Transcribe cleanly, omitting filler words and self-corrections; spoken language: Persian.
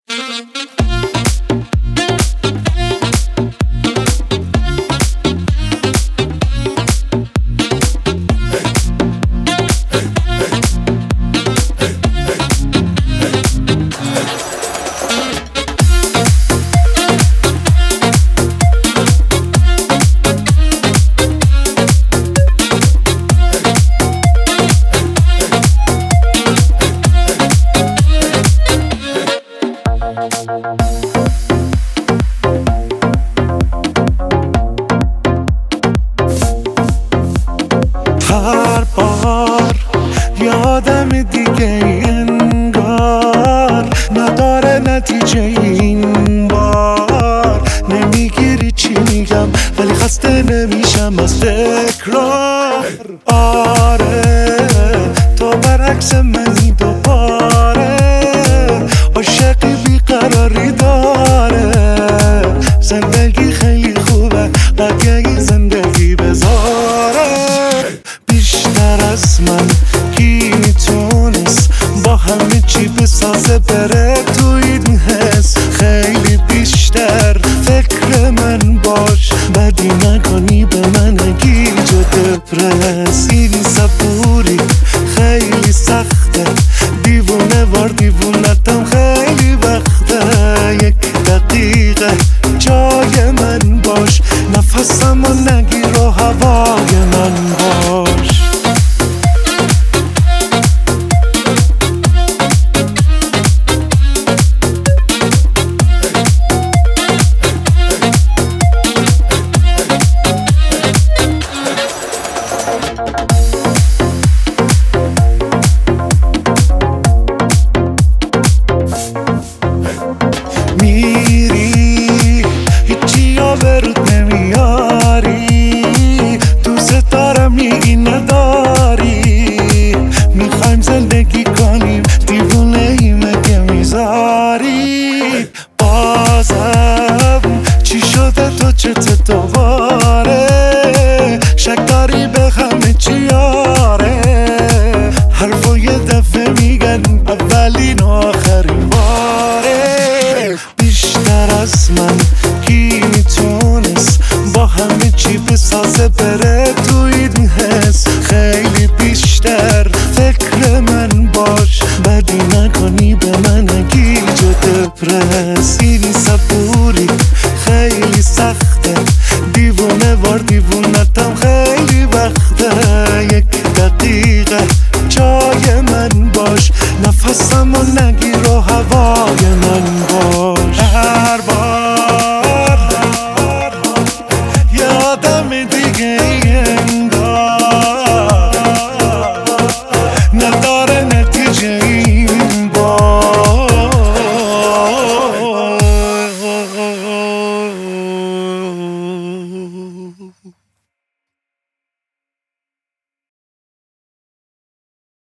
هر بار یادم دیگه انگار نداره نتیجه این بار. نمیگیری چی میگم ولی خسته نمیشم از تکرار. آره تو برعکس منی دوباره، عاشقی بیقراری داره. زندگی خیلی خوبه قدیه زندگی بذاره. بیشتر از من کی میتونست با همه چی بسازه بره تو این حس. خیلی بیشتر فکر من باش، بدی نکنی به من گیج و دپرس. این صبوری خیلی سخته، دیوونه وار دیوونتم خیلی وقته. یک دقیقه جای من باش، نفسم و نگیر و هوای من باش. میری هیچی ها به رود نمیاری، دوست دارم میگی نداری. میخوایم زندگی کنیم دیوونه ای مگه میذاری؟ بازم چی شده تو چته دوباره؟ شک داری به همه چی آره؟ حرفو یه دفعه میگن اولین و آخرین باره. بیشتر از من کی میتونست با همه چی بسازه بره تو این حس. خیلی بیشتر فکر من باش، بدی نکنی به من گیج و دپرس. این صبوری خیلی سخته، دیوونه وار دیوونتم خیلی وقته. یک دقیقه جای من باش، نفسم و نگیر و هوای من باش.